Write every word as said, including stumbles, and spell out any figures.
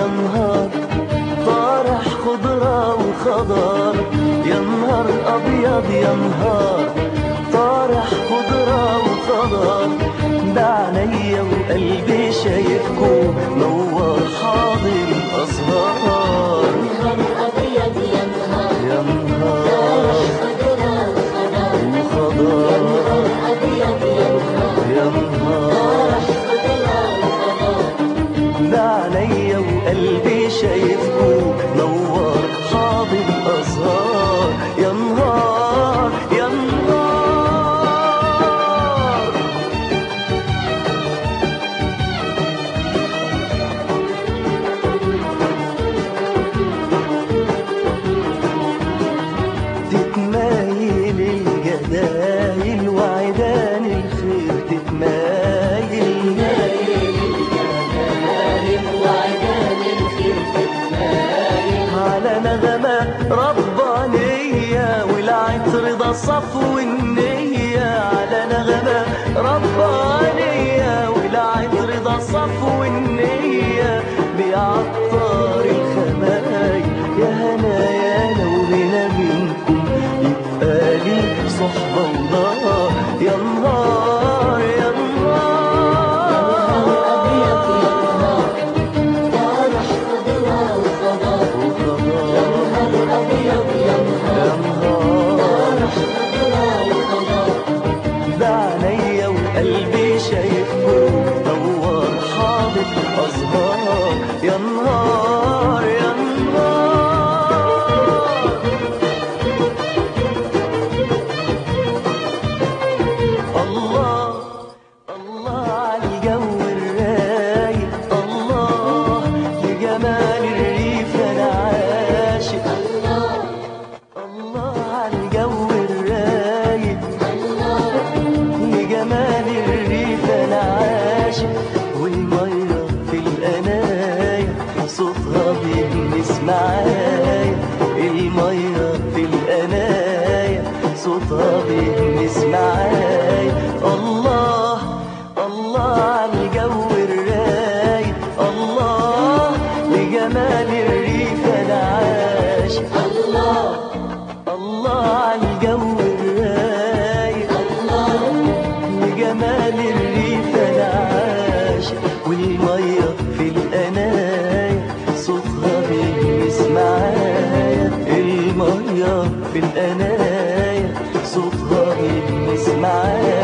نهار طارح خضرة وخضار، يا نهار أبيض يا نهار طارح خضرة وخضار. ده عينيا وقلبي شايفكم نور حاضر الأزهار. يا نهار أبيض يا نهار يا نهار خضرة وخضار، وخضار يا نهار أبيض يا نهار يا نهار. خضرة وخضار. ده عينيا وقلبي شايفكم نور حاضر الأزهار. يا نهار يا نهار. تتمايل الجدايل وعيدان الخير، تتمايل على نغمة ربانية والعطر ده صفو النية. على نغمة ربانية والعطر ده صفو النية، بيعطر الخمايل. يا هنايا لو هنا منكم يبقى لي صحبة الله. يا نهار يا نهار قلبي شايفكم نور حاضر أزهار. يا نهار يا نهار. الله الله عالجو الرايق، الله لجمال الريف أنا عاشق. الله عالجو الرايق لجمال الريف أنا عاشق. والمية في القناية صوتها بيلمس معايا. المية في القناية صوتها بيلمس معايا. الله الله عالجو الرايق، الله لجمال الريف أنا عاشق. الله الله عالجو الرايق لجمال الريف أنا عاشق. والمية في القناية صوتها بيلمس معايا. المية في القناية صوتها بيلمس معايا.